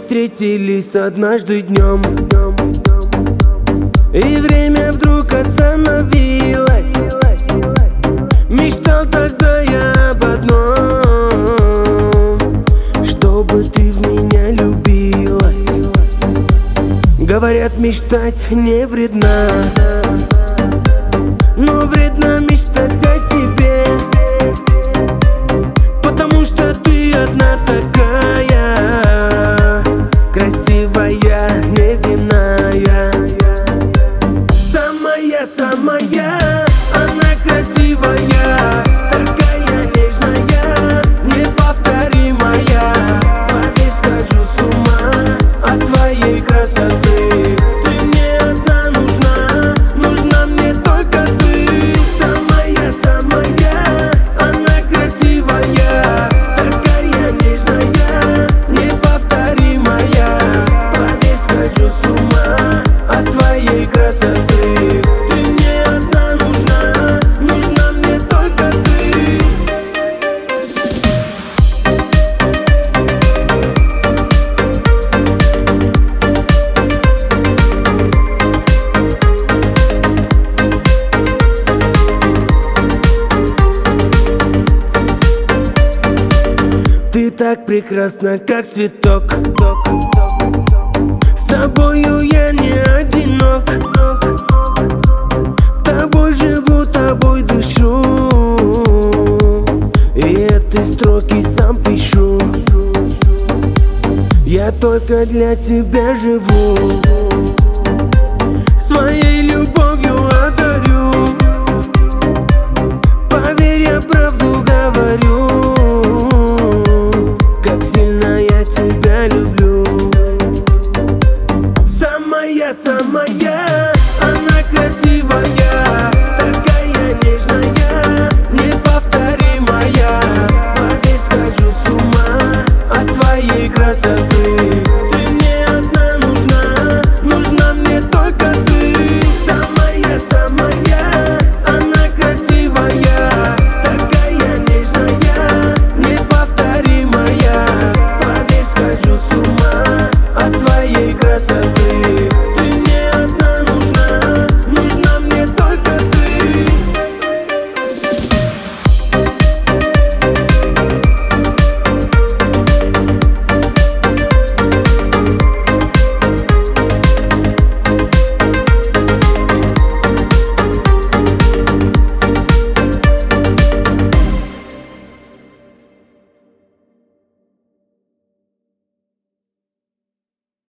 встретились однажды днем, и время вдруг остановилось. Мечтал тогда я об одном, чтобы ты в меня любилась. Говорят, мечтать не вредно, но вредно мечтать о тебе, потому что ты одна такая, красивая, неземная. Самая, она красивая, такая нежная, неповторимая. Поверь, схожу с ума от твоей красоты. Ты мне одна нужна, нужна мне только ты. Самая, она красивая, такая нежная, неповторимая. Поверь, схожу с ума от твоей красоты. Ты так прекрасна, как цветок. С тобою я не одинок. Тобой живу, тобой дышу, и эти строки сам пишу. Я только для тебя живу.